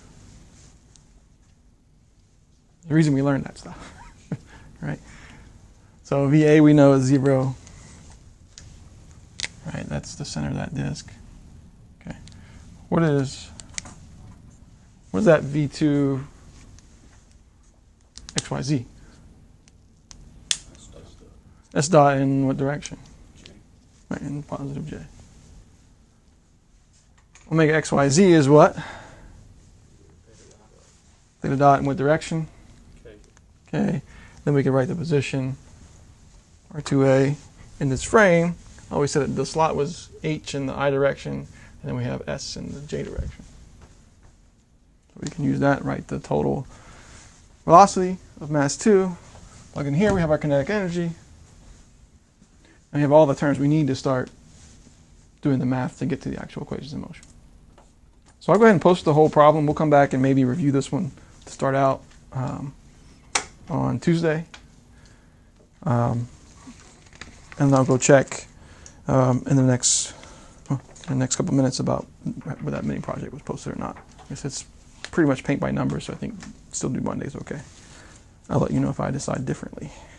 The reason we learned that stuff, right? So VA we know is 0. Right, that's the center of that disk. Okay. What is that V2 XYZ? S dot in what direction? J. Right, in positive J. Omega XYZ is what? Theta dot in what direction? K. Okay. Then we can write the position, or 2A. In this frame, I always said that the slot was H in the I direction, and then we have S in the J direction. So we can use that, write the total velocity of mass 2. Plug in here, we have our kinetic energy. And we have all the terms we need to start doing the math to get to the actual equations in motion. So I'll go ahead and post the whole problem. We'll come back and maybe review this one to start out on Tuesday. And I'll go check in the next couple minutes about whether that mini project was posted or not. I guess it's pretty much paint by numbers, so I think still do Mondays okay. I'll let you know if I decide differently.